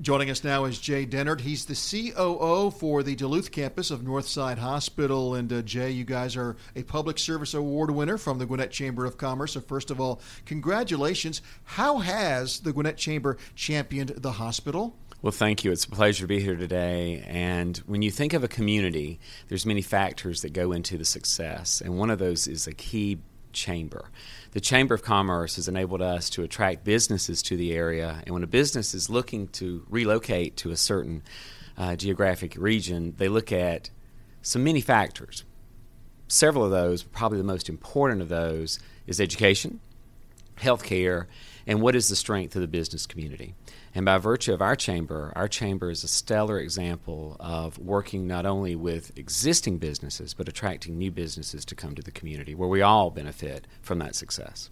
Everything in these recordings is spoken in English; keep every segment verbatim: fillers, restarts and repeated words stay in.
Joining us now is Jay Dennard. He's the C O O for the Duluth campus of Northside Hospital. And uh, Jay, you guys are a Public Service Award winner from the Gwinnett Chamber of Commerce. So first of all, congratulations. How has the Gwinnett Chamber championed the hospital? Well, thank you. It's a pleasure to be here today. And when you think of a community, there's many factors that go into the success. And one of those is a key chamber. The Chamber of Commerce has enabled us to attract businesses to the area, and when a business is looking to relocate to a certain uh, geographic region, they look at some many factors. Several of those, probably the most important of those, is education, healthcare, and what is the strength of the business community. And by virtue of our chamber, our chamber is a stellar example of working not only with existing businesses, but attracting new businesses to come to the community, where we all benefit from that success.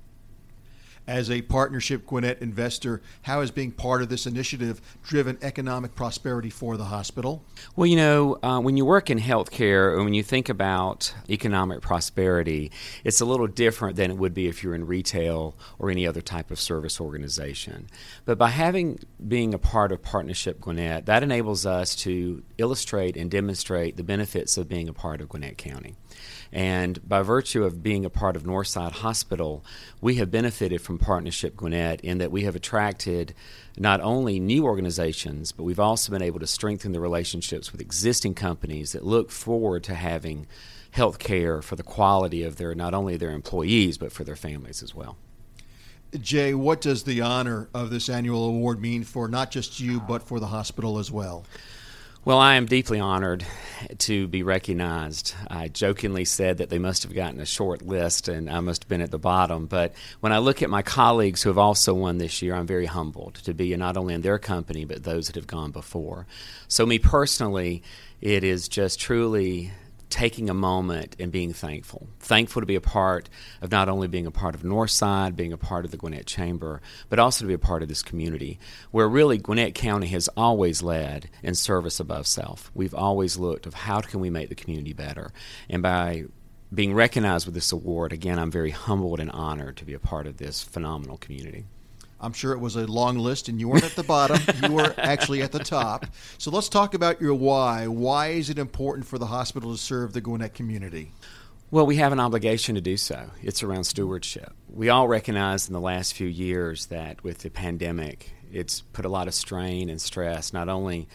As a Partnership Gwinnett investor, how has being part of this initiative driven economic prosperity for the hospital? Well, you know, uh, when you work in healthcare, or when you think about economic prosperity, it's a little different than it would be if you're in retail or any other type of service organization. But by having being a part of Partnership Gwinnett, that enables us to illustrate and demonstrate the benefits of being a part of Gwinnett County. And by virtue of being a part of Northside Hospital, we have benefited from Partnership Gwinnett in that we have attracted not only new organizations, but we've also been able to strengthen the relationships with existing companies that look forward to having health care for the quality of their not only their employees, but for their families as well. Jay, what does the honor of this annual award mean for not just you, but for the hospital as well? Well, I am deeply honored to be recognized. I jokingly said that they must have gotten a short list and I must have been at the bottom. But when I look at my colleagues who have also won this year, I'm very humbled to be not only in their company, but those that have gone before. So me personally, it is just truly taking a moment and being thankful. Thankful to be a part of not only being a part of Northside, being a part of the Gwinnett Chamber, but also to be a part of this community, where really Gwinnett County has always led in service above self. We've always looked of how can we make the community better. And by being recognized with this award, again, I'm very humbled and honored to be a part of this phenomenal community. I'm sure it was a long list, and you weren't at the bottom. You were actually at the top. So let's talk about your why. Why is it important for the hospital to serve the Gwinnett community? Well, we have an obligation to do so. It's around stewardship. We all recognize in the last few years that with the pandemic, it's put a lot of strain and stress, not only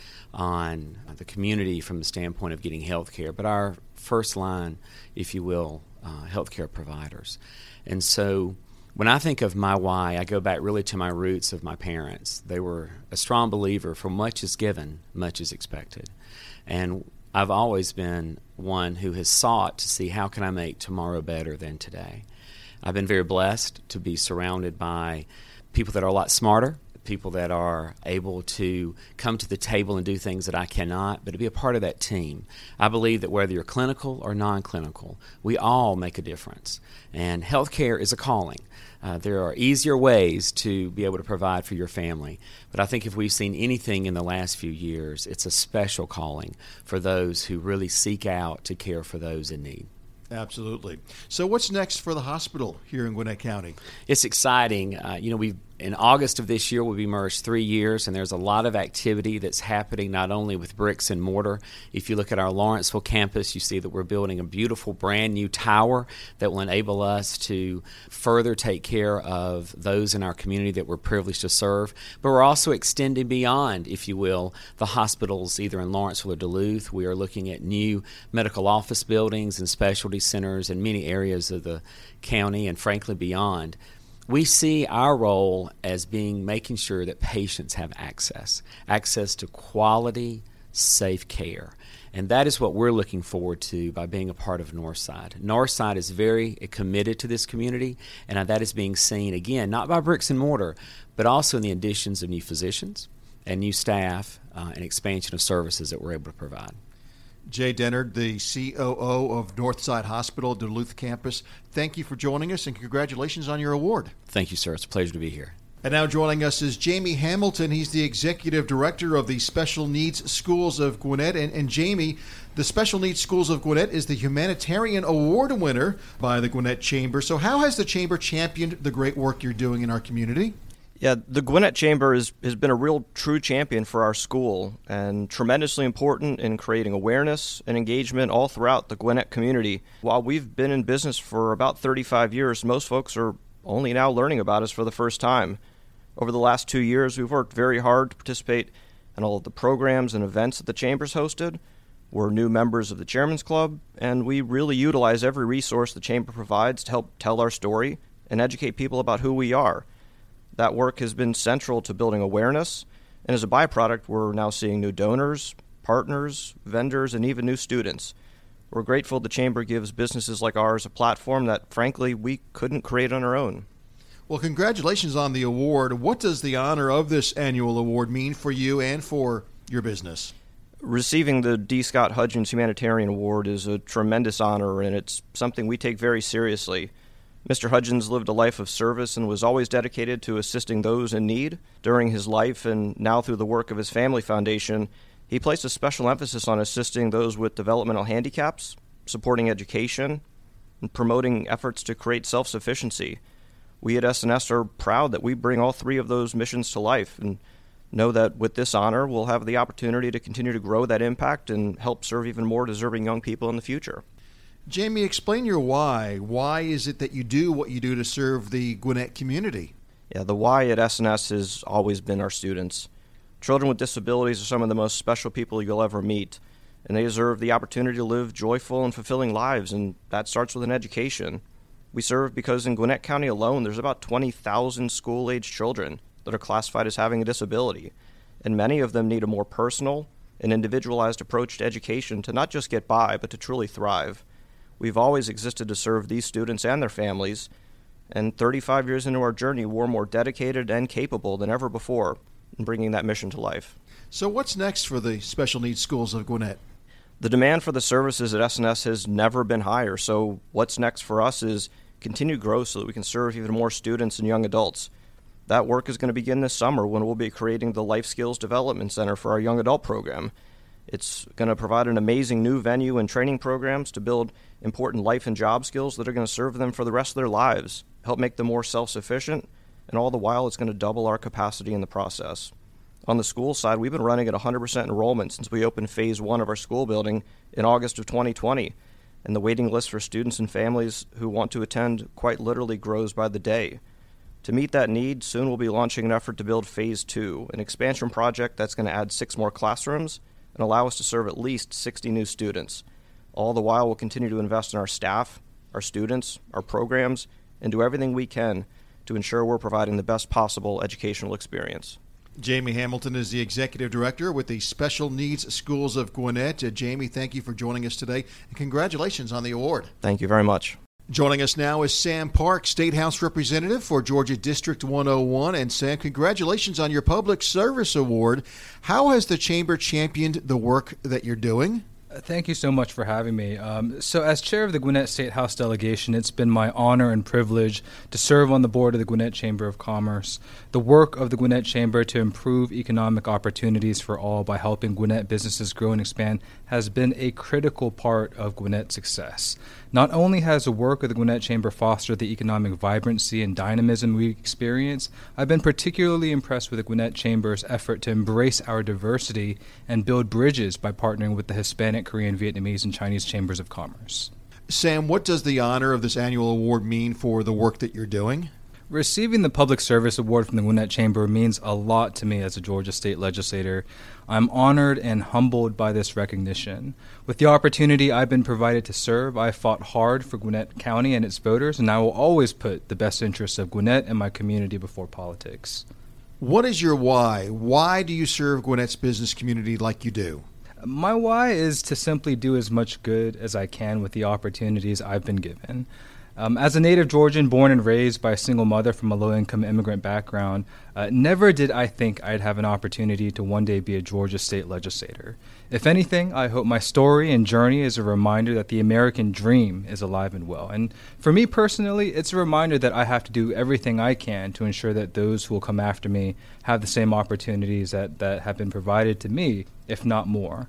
on the community from the standpoint of getting health care, but our first line, if you will, uh, healthcare providers. And so when I think of my why, I go back really to my roots of my parents. They were a strong believer, for much is given, much is expected. And I've always been one who has sought to see how can I make tomorrow better than today. I've been very blessed to be surrounded by people that are a lot smarter, people that are able to come to the table and do things that I cannot, but to be a part of that team. I believe that whether you're clinical or non-clinical, we all make a difference. And healthcare is a calling. Uh, there are easier ways to be able to provide for your family, but I think if we've seen anything in the last few years, it's a special calling for those who really seek out to care for those in need. Absolutely. So what's next for the hospital here in Gwinnett County? It's exciting. Uh, you know, we've in August of this year, we'll be merged three years, and there's a lot of activity that's happening not only with bricks and mortar. If you look at our Lawrenceville campus, you see that we're building a beautiful brand new tower that will enable us to further take care of those in our community that we're privileged to serve. But we're also extending beyond, if you will, the hospitals either in Lawrenceville or Duluth. We are looking at new medical office buildings and specialty centers in many areas of the county and frankly beyond. We see our role as being making sure that patients have access, access to quality, safe care. And that is what we're looking forward to by being a part of Northside. Northside is very committed to this community, and that is being seen, again, not by bricks and mortar, but also in the additions of new physicians and new staff uh, and expansion of services that we're able to provide. Jay Dennard, the C O O of Northside Hospital, Duluth campus, thank you for joining us, and congratulations on your award. Thank you, sir. It's a pleasure to be here. And now joining us is Jamie Hamilton. He's the Executive Director of the Special Needs Schools of Gwinnett. And, and Jamie, the Special Needs Schools of Gwinnett is the Humanitarian Award winner by the Gwinnett Chamber. So how has the Chamber championed the great work you're doing in our community? Yeah, the Gwinnett Chamber is, has been a real true champion for our school and tremendously important in creating awareness and engagement all throughout the Gwinnett community. While we've been in business for about thirty-five years, most folks are only now learning about us for the first time. Over the last two years, we've worked very hard to participate in all of the programs and events that the Chamber's hosted. We're new members of the Chairman's Club, and we really utilize every resource the Chamber provides to help tell our story and educate people about who we are. That work has been central to building awareness, and as a byproduct, we're now seeing new donors, partners, vendors, and even new students. We're grateful the Chamber gives businesses like ours a platform that, frankly, we couldn't create on our own. Well, congratulations on the award. What does the honor of this annual award mean for you and for your business? Receiving the D. Scott Hudgens Humanitarian Award is a tremendous honor, and it's something we take very seriously. Mister Hudgens lived a life of service and was always dedicated to assisting those in need. During his life and now through the work of his family foundation, he placed a special emphasis on assisting those with developmental handicaps, supporting education, and promoting efforts to create self-sufficiency. We at S N S are proud that we bring all three of those missions to life and know that with this honor, we'll have the opportunity to continue to grow that impact and help serve even more deserving young people in the future. Jamie, explain your why. Why is it that you do what you do to serve the Gwinnett community? Yeah, the why at S N S has always been our students. Children with disabilities are some of the most special people you'll ever meet, and they deserve the opportunity to live joyful and fulfilling lives, and that starts with an education. We serve because in Gwinnett County alone, there's about twenty thousand school-aged children that are classified as having a disability, and many of them need a more personal and individualized approach to education to not just get by, but to truly thrive. We've always existed to serve these students and their families, and thirty-five years into our journey, we're more dedicated and capable than ever before in bringing that mission to life. So what's next for the special needs schools of Gwinnett? The demand for the services at S N S has never been higher, so what's next for us is continued growth so that we can serve even more students and young adults. That work is going to begin this summer when we'll be creating the Life Skills Development Center for our young adult program. It's going to provide an amazing new venue and training programs to build important life and job skills that are going to serve them for the rest of their lives, help make them more self-sufficient, and all the while it's going to double our capacity in the process. On the school side, we've been running at one hundred percent enrollment since we opened phase one of our school building in August of twenty twenty, and the waiting list for students and families who want to attend quite literally grows by the day. To meet that need, soon we'll be launching an effort to build phase two, an expansion project that's going to add six more classrooms and allow us to serve at least sixty new students. All the while, we'll continue to invest in our staff, our students, our programs, and do everything we can to ensure we're providing the best possible educational experience. Jamie Hamilton is the Executive Director with the Special Needs Schools of Gwinnett. Uh, Jamie, thank you for joining us today, and congratulations on the award. Thank you very much. Joining us now is Sam Park, State House Representative for Georgia District one oh one. And Sam, congratulations on your Public Service Award. How has the Chamber championed the work that you're doing? Thank you so much for having me. Um, so as chair of the Gwinnett State House delegation, it's been my honor and privilege to serve on the board of the Gwinnett Chamber of Commerce. The work of the Gwinnett Chamber to improve economic opportunities for all by helping Gwinnett businesses grow and expand has been a critical part of Gwinnett's success. Not only has the work of the Gwinnett Chamber fostered the economic vibrancy and dynamism we experience, I've been particularly impressed with the Gwinnett Chamber's effort to embrace our diversity and build bridges by partnering with the Hispanic, Korean, Vietnamese, and Chinese chambers of commerce. Sam, what does the honor of this annual award mean for the work that you're doing? Receiving the Public Service Award from the Gwinnett Chamber means a lot to me as a Georgia state legislator. I'm honored and humbled by this recognition. With the opportunity I've been provided to serve, I fought hard for Gwinnett County and its voters, and I will always put the best interests of Gwinnett and my community before politics. What is your why? Why do you serve Gwinnett's business community like you do? My why is to simply do as much good as I can with the opportunities I've been given. Um, as a native Georgian born and raised by a single mother from a low-income immigrant background, uh, never did I think I'd have an opportunity to one day be a Georgia state legislator. If anything, I hope my story and journey is a reminder that the American dream is alive and well. And for me personally, it's a reminder that I have to do everything I can to ensure that those who will come after me have the same opportunities that, that have been provided to me, if not more.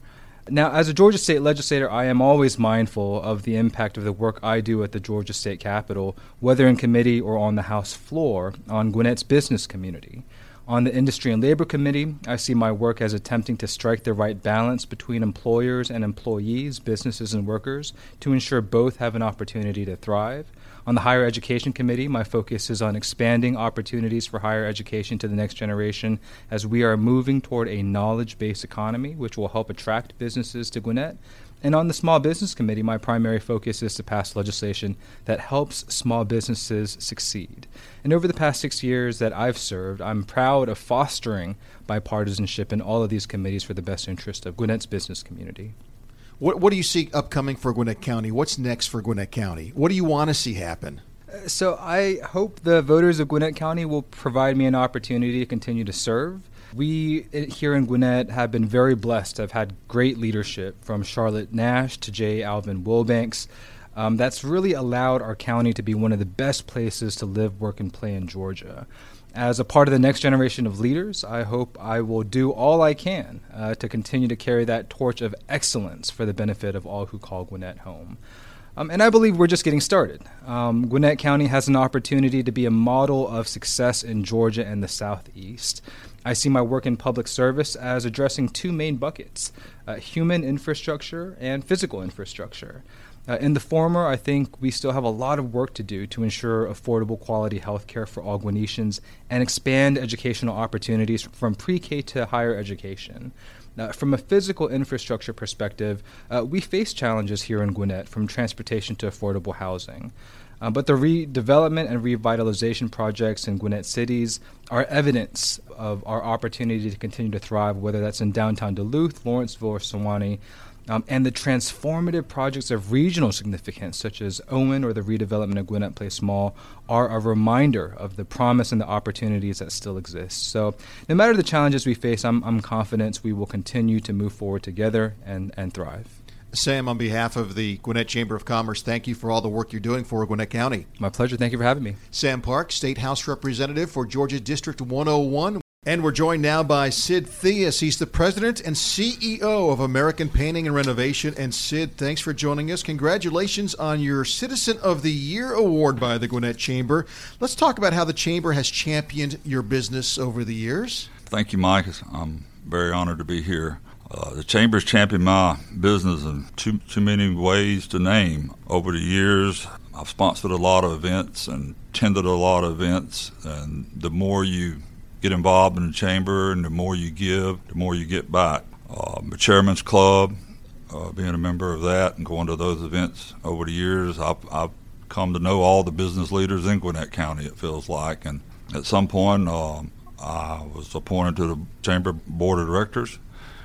Now, as a Georgia State legislator, I am always mindful of the impact of the work I do at the Georgia State Capitol, whether in committee or on the House floor, on Gwinnett's business community. On the Industry and Labor Committee, I see my work as attempting to strike the right balance between employers and employees, businesses and workers, to ensure both have an opportunity to thrive. On the Higher Education Committee, my focus is on expanding opportunities for higher education to the next generation as we are moving toward a knowledge-based economy, which will help attract businesses to Gwinnett. And on the Small Business Committee, my primary focus is to pass legislation that helps small businesses succeed. And over the past six years that I've served, I'm proud of fostering bipartisanship in all of these committees for the best interest of Gwinnett's business community. What, what do you see upcoming for Gwinnett County? What's next for Gwinnett County? What do you want to see happen? So I hope the voters of Gwinnett County will provide me an opportunity to continue to serve. We here in Gwinnett have been very blessed to have had great leadership from Charlotte Nash to J. Alvin Wilbanks. Um, that's really allowed our county to be one of the best places to live, work, and play in Georgia. As a part of the next generation of leaders, I hope I will do all I can uh, to continue to carry that torch of excellence for the benefit of all who call Gwinnett home. Um, and I believe we're just getting started. Um, Gwinnett County has an opportunity to be a model of success in Georgia and the Southeast. I see my work in public service as addressing two main buckets, uh, human infrastructure and physical infrastructure. Uh, in the former, I think we still have a lot of work to do to ensure affordable quality health care for all Gwinnetians and expand educational opportunities from pre-K to higher education. Uh, from a physical infrastructure perspective, uh, we face challenges here in Gwinnett, from transportation to affordable housing. Uh, but the redevelopment and revitalization projects in Gwinnett cities are evidence of our opportunity to continue to thrive, whether that's in downtown Duluth, Lawrenceville, or Sewanee. Um, and the transformative projects of regional significance, such as Owen or the redevelopment of Gwinnett Place Mall, are a reminder of the promise and the opportunities that still exist. So no matter the challenges we face, I'm, I'm confident we will continue to move forward together and, and thrive. Sam, on behalf of the Gwinnett Chamber of Commerce, thank you for all the work you're doing for Gwinnett County. My pleasure. Thank you for having me. Sam Park, State House Representative for Georgia District one oh one. And we're joined now by Sid Theus. He's the president and C E O of American Painting and Renovation. And Sid, thanks for joining us. Congratulations on your Citizen of the Year award by the Gwinnett Chamber. Let's talk about how the Chamber has championed your business over the years. Thank you, Mike. I'm very honored to be here. Uh, the Chamber's championed my business in too, too many ways to name. Over the years, I've sponsored a lot of events and attended a lot of events. And the more you get involved in the chamber and the more you give, the more you get back. Uh, the Chairman's Club, uh, being a member of that and going to those events over the years, I've, I've come to know all the business leaders in Gwinnett County, it feels like. And at some point, um, I was appointed to the Chamber Board of Directors.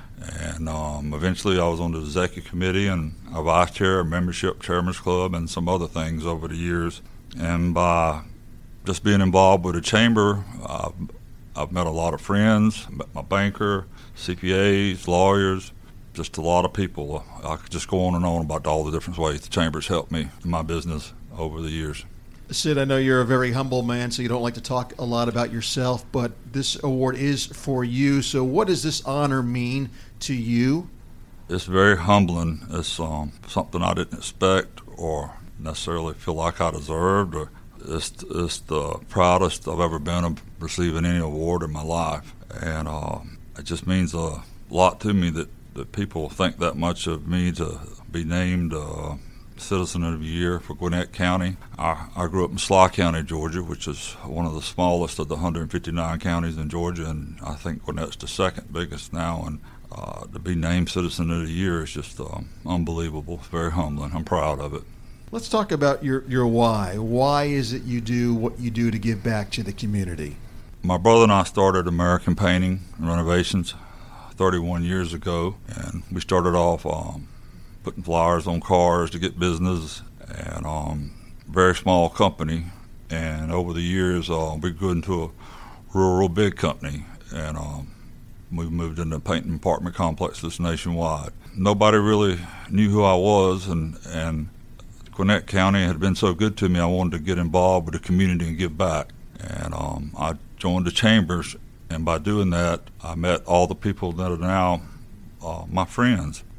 And um, eventually I was on the Executive Committee and a Vice Chair, a Membership Chairman's Club, and some other things over the years. And by just being involved with the Chamber, I've I've met a lot of friends, met my banker, C P As, lawyers, just a lot of people. I could just go on and on about all the different ways the Chamber's helped me in my business over the years. Sid, I know you're a very humble man, so you don't like to talk a lot about yourself, but this award is for you. So what does this honor mean to you? It's very humbling. It's um, something I didn't expect or necessarily feel like I deserved. Or It's, it's the proudest I've ever been of receiving any award in my life. And uh, it just means a lot to me that, that people think that much of me to be named uh, Citizen of the Year for Gwinnett County. I, I grew up in Sly County, Georgia, which is one of the smallest of the one hundred fifty-nine counties in Georgia, and I think Gwinnett's the second biggest now. And uh, to be named Citizen of the Year is just uh, unbelievable. It's very humbling. I'm proud of it. Let's talk about your, your why. Why is it you do what you do to give back to the community? My brother and I started American Painting and Renovations thirty-one years ago, and we started off um, putting flyers on cars to get business, and um, very small company. And over the years, uh, we grew into a rural big company, and um, we moved into painting apartment complexes nationwide. Nobody really knew who I was, and and Gwinnett County had been so good to me, I wanted to get involved with the community and give back. And um, I joined the Chambers, and by doing that, I met all the people that are now uh, my friends.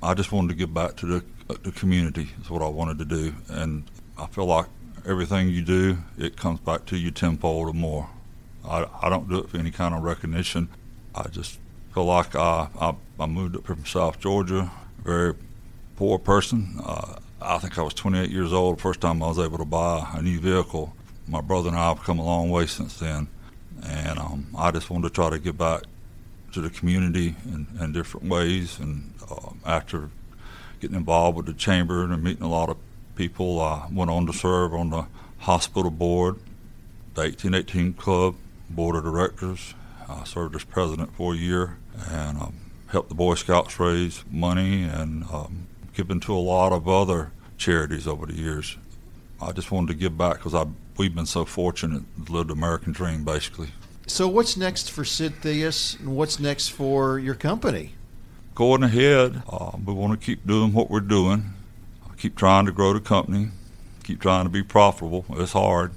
I just wanted to give back to the, the community is what I wanted to do. And I feel like everything you do, it comes back to you tenfold or more. I, I don't do it for any kind of recognition. I just feel like I, I, I moved up here from South Georgia, very poor person. Uh, I think I was twenty-eight years old the first time I was able to buy a new vehicle. My brother and I have come a long way since then. And um, I just wanted to try to give back to the community in, in different ways. And uh, after getting involved with the chamber and meeting a lot of people, I went on to serve on the hospital board, the eighteen eighteen Club board of directors. I served as president for a year and um, helped the Boy Scouts raise money and um, given to a lot of other charities over the years. I just wanted to give back because I we've been so fortunate to live the American dream, basically. So what's next for Sid Theus, and what's next for your company? Going ahead, uh, we want to keep doing what we're doing, keep trying to grow the company, keep trying to be profitable. It's hard.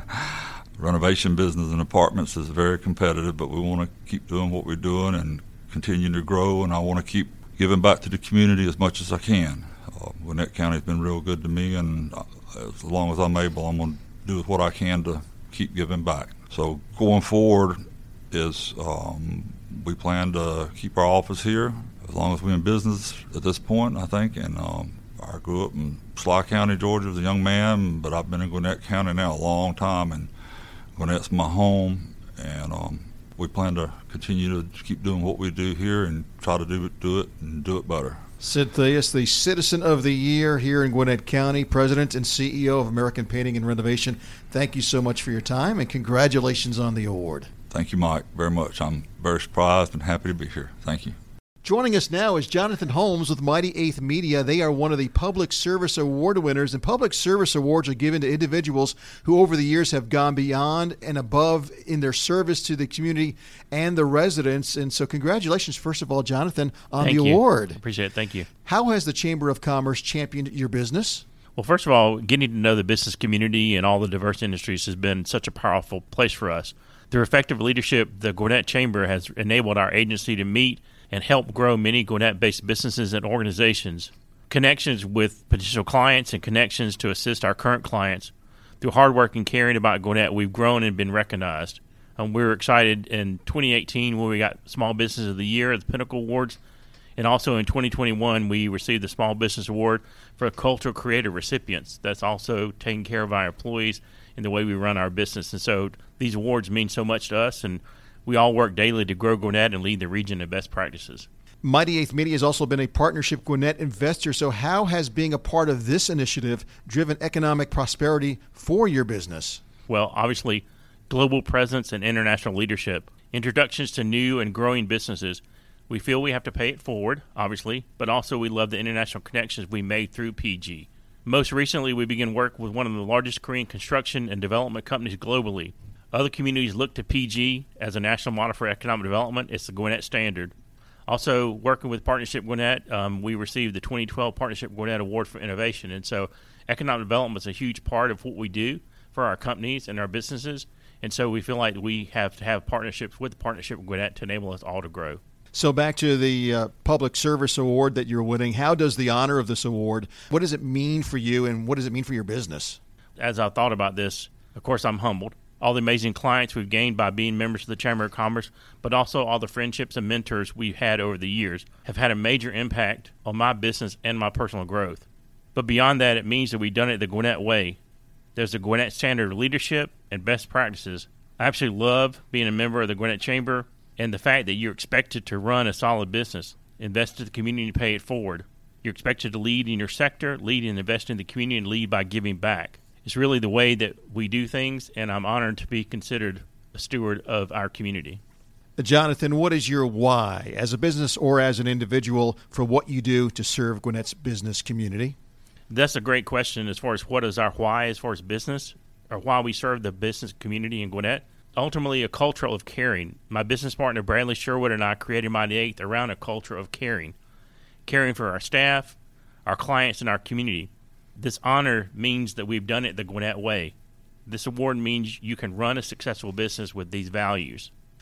Renovation business and apartments is very competitive, but we want to keep doing what we're doing and continue to grow, and I want to keep giving back to the community as much as I can. Uh, Gwinnett County's been real good to me, and uh, as long as I'm able, I'm going to do what I can to keep giving back. So going forward is um, we plan to keep our office here as long as we're in business at this point, I think. And um, I grew up in Sly County, Georgia as a young man, but I've been in Gwinnett County now a long time, and Gwinnett's my home. And um, we plan to continue to keep doing what we do here and try to do it, do it, and do it better. Sid Theus, the Citizen of the Year here in Gwinnett County, President and C E O of American Painting and Renovation. Thank you so much for your time, and congratulations on the award. Thank you, Mike, very much. I'm very surprised and happy to be here. Thank you. Joining us now is Jonathan Holmes with Mighty Eighth Media. They are one of the Public Service Award winners, and Public Service Awards are given to individuals who over the years have gone beyond and above in their service to the community and the residents. And so congratulations, first of all, Jonathan, on Thank the you. award. Appreciate it. Thank you. How has the Chamber of Commerce championed your business? Well, first of all, getting to know the business community and all the diverse industries has been such a powerful place for us. Through effective leadership, the Gwinnett Chamber has enabled our agency to meet and help grow many Gwinnett-based businesses and organizations, connections with potential clients and connections to assist our current clients. Through hard work and caring about Gwinnett, we've grown and been recognized. Um, we were excited in twenty eighteen when we got Small Business of the Year at the Pinnacle Awards, and also in twenty twenty-one we received the Small Business Award for Cultural Creative Recipients. That's also taking care of our employees and the way we run our business. And so these awards mean so much to us, and we all work daily to grow Gwinnett and lead the region in best practices. Mighty Eighth Media has also been a Partnership Gwinnett investor. So how has being a part of this initiative driven economic prosperity for your business? Well, obviously, global presence and international leadership, introductions to new and growing businesses. We feel we have to pay it forward, obviously, but also we love the international connections we made through P G. Most recently, we began work with one of the largest Korean construction and development companies globally. Other communities look to P G as a national model for economic development. It's the Gwinnett standard. Also, working with Partnership Gwinnett, um, we received the twenty twelve Partnership Gwinnett Award for Innovation. And so economic development is a huge part of what we do for our companies and our businesses. And so we feel like we have to have partnerships with Partnership Gwinnett to enable us all to grow. So back to the uh, Public Service Award that you're winning. How does the honor of this award, what does it mean for you, and what does it mean for your business? As I thought about this, of course, I'm humbled. All the amazing clients we've gained by being members of the Chamber of Commerce, but also all the friendships and mentors we've had over the years have had a major impact on my business and my personal growth. But beyond that, it means that we've done it the Gwinnett way. There's a Gwinnett standard of leadership and best practices. I absolutely love being a member of the Gwinnett Chamber and the fact that you're expected to run a solid business, invest in the community, and pay it forward. You're expected to lead in your sector, lead and invest in the community, and lead by giving back. It's really the way that we do things, and I'm honored to be considered a steward of our community. Jonathan, what is your why as a business or as an individual for what you do to serve Gwinnett's business community? That's a great question as far as what is our why as far as business, or why we serve the business community in Gwinnett. Ultimately, a culture of caring. My business partner, Bradley Sherwood, and I created Mighty Eighth around a culture of caring. Caring for our staff, our clients, and our community. This honor means that we've done it the Gwinnett way. This award means you can run a successful business with these values.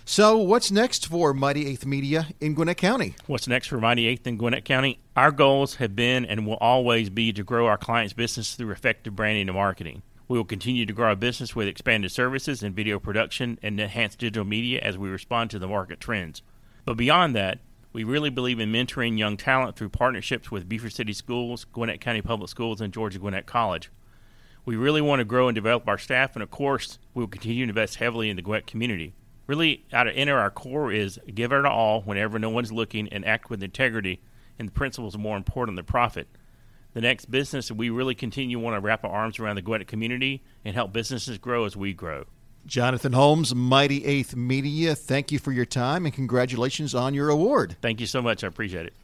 So what's next for Mighty Eighth Media in Gwinnett County? What's next for Mighty Eighth in Gwinnett County? Our goals have been and will always be to grow our clients' business through effective branding and marketing. We will continue to grow our business with expanded services in video production and enhanced digital media as we respond to the market trends. But beyond that, we really believe in mentoring young talent through partnerships with Beaufort City Schools, Gwinnett County Public Schools, and Georgia Gwinnett College. We really want to grow and develop our staff, and of course, we will continue to invest heavily in the Gwinnett community. Really, out of inner our core is give it all whenever no one's looking and act with integrity, and the principles are more important than profit. The next business, we really continue want to wrap our arms around the Gwinnett community and help businesses grow as we grow. Jonathan Holmes, Mighty Eighth Media, thank you for your time and congratulations on your award. Thank you so much. I appreciate it.